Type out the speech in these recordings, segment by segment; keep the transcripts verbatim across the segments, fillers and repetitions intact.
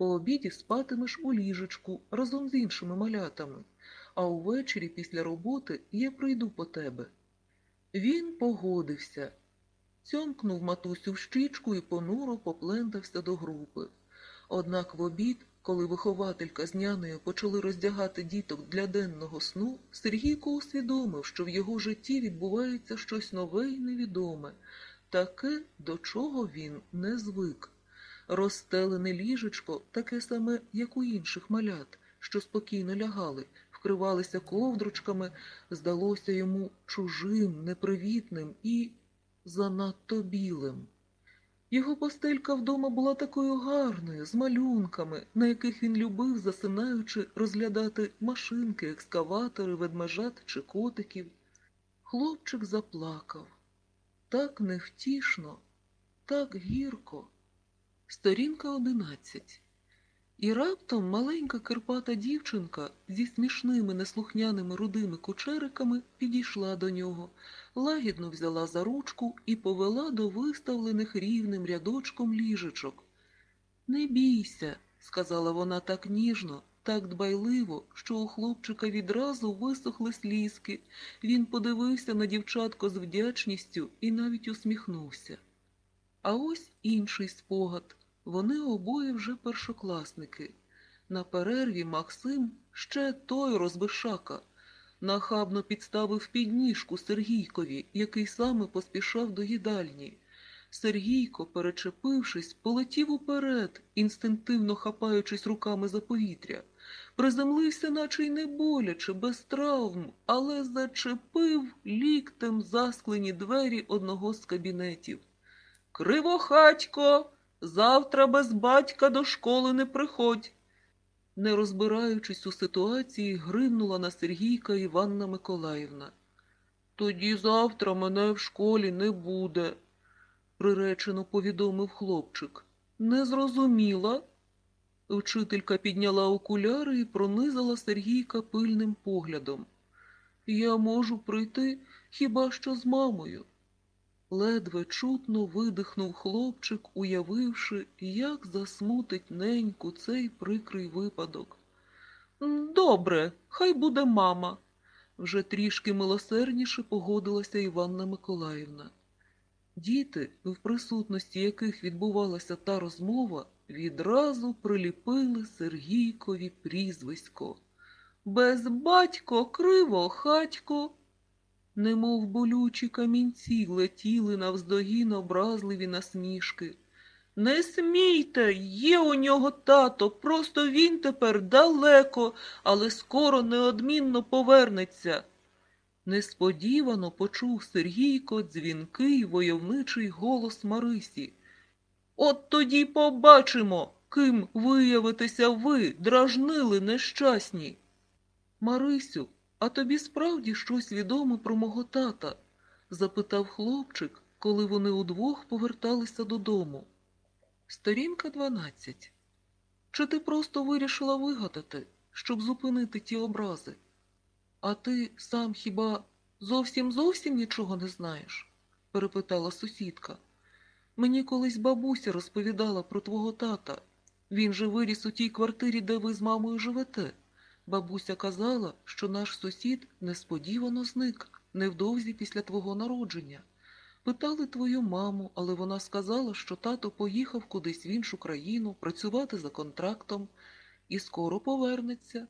По обіді спатимеш у ліжечку разом з іншими малятами, а увечері після роботи я прийду по тебе. Він погодився. Цьомкнув матусю в щічку і понуро поплентався до групи. Однак в обід, коли вихователька з нянею почали роздягати діток для денного сну, Сергійко усвідомив, що в його житті відбувається щось нове й невідоме, таке, до чого він не звик. Розстелене ліжечко, таке саме, як у інших малят, що спокійно лягали, вкривалися ковдручками, здалося йому чужим, непривітним і занадто білим. Його постелька вдома була такою гарною, з малюнками, на яких він любив, засинаючи, розглядати машинки, екскаватори, ведмежат чи котиків. Хлопчик заплакав. Так невтішно, так гірко. Сторінка одинадцять. І раптом маленька кирпата дівчинка зі смішними неслухняними рудими кучериками підійшла до нього, лагідно взяла за ручку і повела до виставлених рівним рядочком ліжечок. «Не бійся», – сказала вона так ніжно, так дбайливо, що у хлопчика відразу висохли слізки. Він подивився на дівчатко з вдячністю і навіть усміхнувся. А ось інший спогад. Вони обоє вже першокласники. На перерві Максим, ще той розбишака, нахабно підставив підніжку Сергійкові, який саме поспішав до їдальні. Сергійко, перечепившись, полетів уперед, інстинктивно хапаючись руками за повітря. Приземлився, наче й не боляче, без травм, але зачепив ліктем засклені двері одного з кабінетів. «Кривохатько! Завтра без батька до школи не приходь!» Не розбираючись у ситуації, гримнула на Сергійка Іванна Миколаївна. «Тоді завтра мене в школі не буде», – приречено повідомив хлопчик. «Не зрозуміла?» Вчителька підняла окуляри і пронизала Сергійка пильним поглядом. «Я можу прийти хіба що з мамою». Ледве чутно видихнув хлопчик, уявивши, як засмутить неньку цей прикрий випадок. «Добре, хай буде мама», – вже трішки милосердніше погодилася Іванна Миколаївна. Діти, в присутності яких відбувалася та розмова, відразу приліпили Сергійкові прізвисько. «Без батько, кривохатько». Немов болючі камінці летіли навздогін образливі насмішки. «Не смійте, є у нього тато, просто він тепер далеко, але скоро неодмінно повернеться». Несподівано почув Сергійко дзвінкий войовничий голос Марисі. «От тоді побачимо, ким виявитеся ви, дражнили нещасні». «Марисю, а тобі справді щось відомо про мого тата?» – запитав хлопчик, коли вони удвох поверталися додому. Сторінка дванадцять. «Чи ти просто вирішила вигадати, щоб зупинити ті образи? А ти сам хіба зовсім-зовсім нічого не знаєш?» – перепитала сусідка. «Мені колись бабуся розповідала про твого тата. Він же виріс у тій квартирі, де ви з мамою живете. Бабуся казала, що наш сусід несподівано зник, невдовзі після твого народження. Питали твою маму, але вона сказала, що тато поїхав кудись в іншу країну працювати за контрактом і скоро повернеться».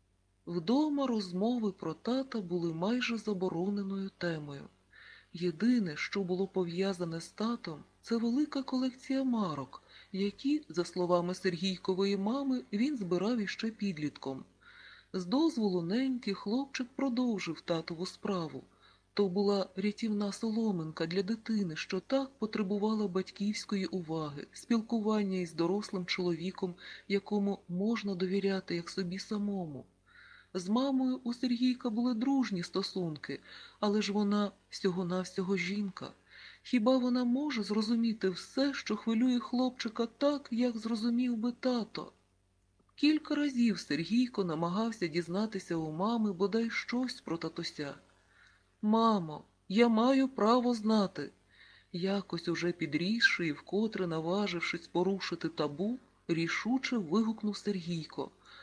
Вдома розмови про тата були майже забороненою темою. Єдине, що було пов'язане з татом, це велика колекція марок, які, за словами Сергійкової мами, він збирав іще підлітком. З дозволу неньки хлопчик продовжив татову справу. То була рятівна соломинка для дитини, що так потребувала батьківської уваги, спілкування із дорослим чоловіком, якому можна довіряти як собі самому. З мамою у Сергійка були дружні стосунки, але ж вона всього-навсього жінка. Хіба вона може зрозуміти все, що хвилює хлопчика так, як зрозумів би тато? Кілька разів Сергійко намагався дізнатися у мами бодай щось про татуся. «Мамо, я маю право знати». Якось уже підрісши і вкотре наважившись порушити табу, рішуче вигукнув Сергійко.